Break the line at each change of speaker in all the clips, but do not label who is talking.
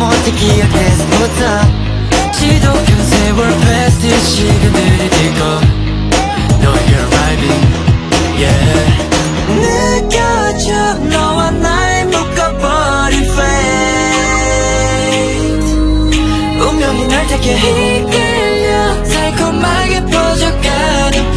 못해 기억해서부터 지독한 세월 패스트 시간들이 들고 No you're arriving yeah 느껴져 너와 날 묶어버린 fate 운명이 날 되게 이끌려 달콤하게 퍼져가는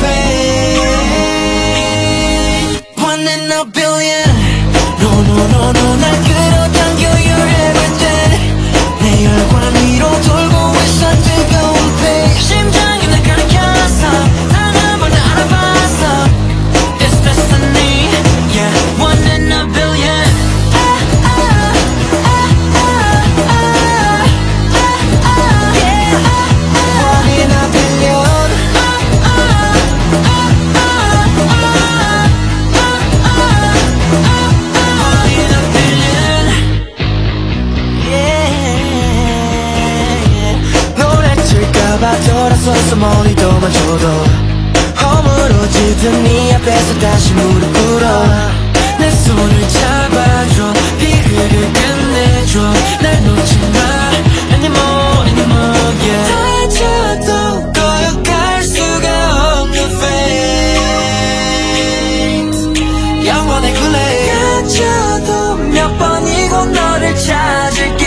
pain One in a billion No no no no 날 끌어당겨 You're everything 내 혈관 위로 돌고 있어 뜨거운 pain 심장이 날 가리켰어 단 한 번도 알아봤어 It's destiny Yeah One in a billion One in a billion One in a billion Yeah 노래칠까봐 돌아서서 머리도 맞춰도 허물어지던 네 앞에서 다시 무릎 꿇어 내 손을 잡아줘 비극을 끝내줘 날 놓지마 anymore anymore yeah 다쳐도 거역할 수가 없는 fate 영원의 굴레 갇혀도 몇 번이고 너를 찾을게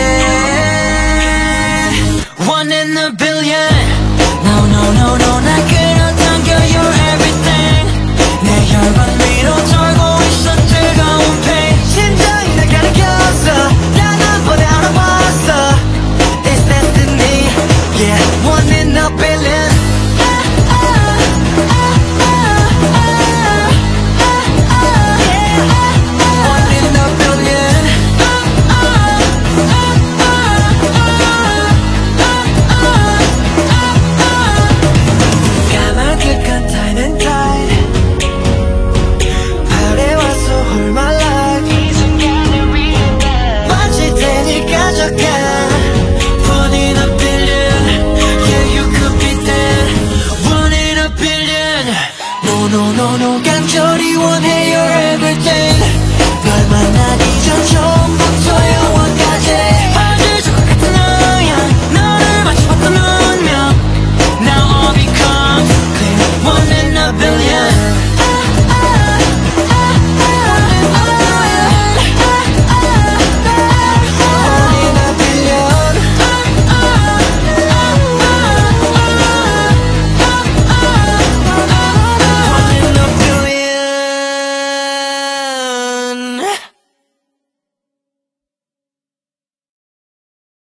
One in a billion No no no no 날 끌어당겨 You're everything 내 혈관 위로 돌고 있어 뜨거운 pain 심장이 날 가리켰어 단 한 번에 알아봤어 It's destiny Yeah One in a billion One in a billion 까마득한 time and tide 아래와서 hold my life 이 순간을 위해 날 마치 테니까 적게